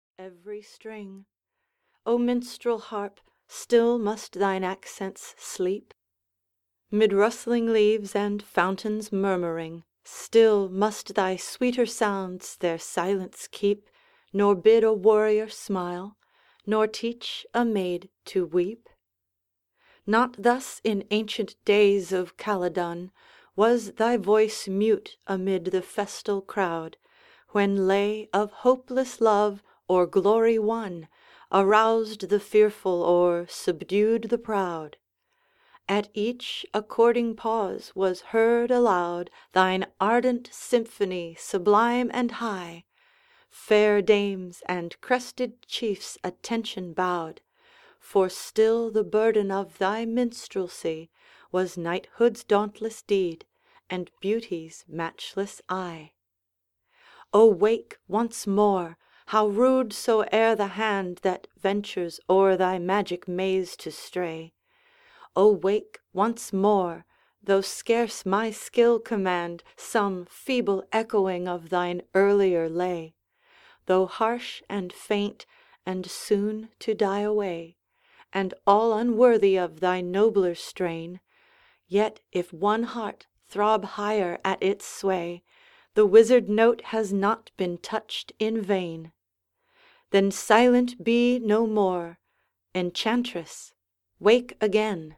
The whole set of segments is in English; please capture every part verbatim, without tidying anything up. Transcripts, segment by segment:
every string. O minstrel harp, still must thine accents sleep? Mid rustling leaves and fountains murmuring, still must thy sweeter sounds their silence keep, nor bid a warrior smile, nor teach a maid to weep? Not thus in ancient days of Caledon was thy voice mute amid the festal crowd, when lay of hopeless love or glory won, aroused the fearful or subdued the proud. At each according pause was heard aloud thine ardent symphony sublime and high. Fair dames and crested chiefs attention bowed, for still the burden of thy minstrelsy was knighthood's dauntless deed, and beauty's matchless eye. O wake once more, how rude soe'er the hand that ventures o'er thy magic maze to stray! O wake once more, though scarce my skill command some feeble echoing of thine earlier lay, though harsh and faint and soon to die away, and all unworthy of thy nobler strain, yet if one heart throb higher at its sway, the wizard note has not been touched in vain. Then silent be no more, enchantress, wake again.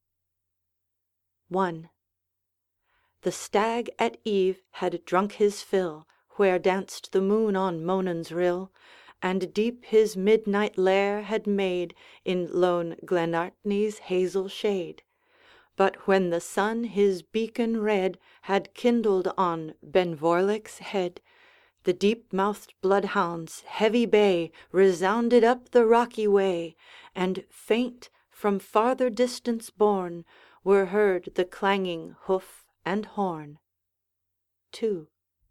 I. The stag at eve had drunk his fill, where danced the moon on Monan's rill, and deep his midnight lair had made in lone Glenartney's hazel shade. But when the sun his beacon red had kindled on Benvoirlich's head, the deep-mouthed bloodhound's heavy bay resounded up the rocky way, and faint, from farther distance borne, were heard the clanging hoof and horn. II.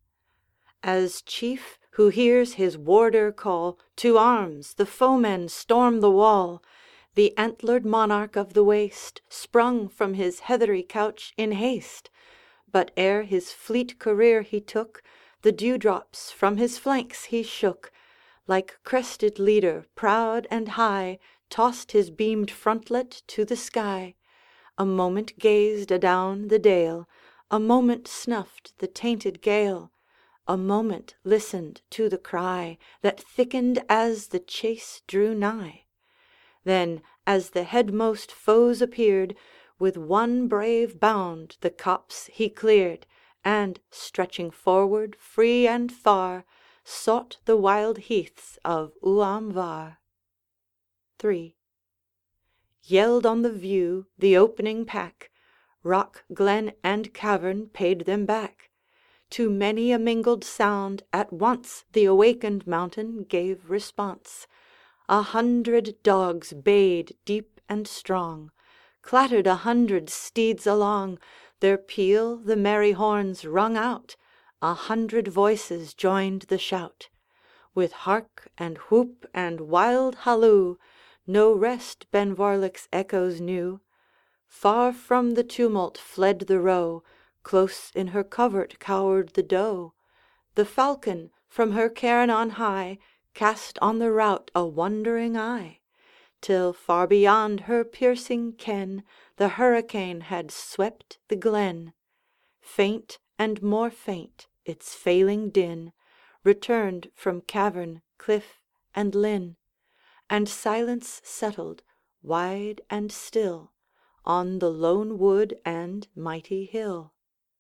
As chief who hears his warder call, "To arms! the foemen storm the wall!" the antlered monarch of the waste sprung from his heathery couch in haste. But ere his fleet career he took, the dewdrops from his flanks he shook, like crested leader, proud and high, tossed his beamed frontlet to the sky, a moment gazed adown the dale, a moment snuffed the tainted gale, a moment listened to the cry that thickened as the chase drew nigh. Then, as the headmost foes appeared, with one brave bound the copse he cleared, and, stretching forward free and far, sought the wild heaths of Uam Var. III. Yelled on the view the opening pack, rock, glen, and cavern paid them back. To many a mingled sound at once the awakened mountain gave response. A hundred dogs bayed deep and strong, clattered a hundred steeds along, their peal the merry horns rung out, a hundred voices joined the shout. With hark and whoop and wild halloo, no rest Benvoirlich's echoes knew. Far from the tumult fled the roe, close in her covert cowered the doe. The falcon, from her cairn on high, cast on the rout a wondering eye, till far beyond her piercing ken the hurricane had swept the glen. Faint and more faint its failing din returned from cavern, cliff, and linn, and silence settled, wide and still, on the lone wood and mighty hill.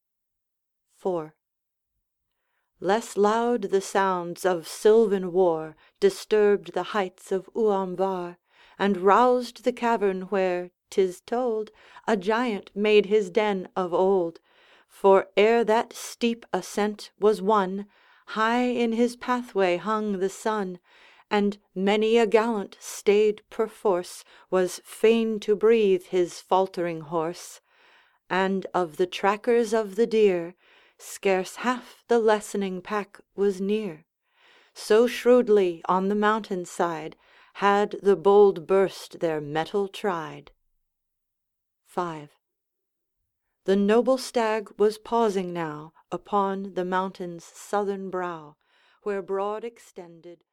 IV. Less loud the sounds of sylvan war disturbed the heights of Uam Var, and roused the cavern where, 'tis told, a giant made his den of old. For ere that steep ascent was won, high in his pathway hung the sun, and many a gallant, stayed perforce, was fain to breathe his faltering horse. And of the trackers of the deer, scarce half the lessening pack was near. So shrewdly on the mountain side had the bold burst their mettle tried. V. The noble stag was pausing now upon the mountain's southern brow, where broad extended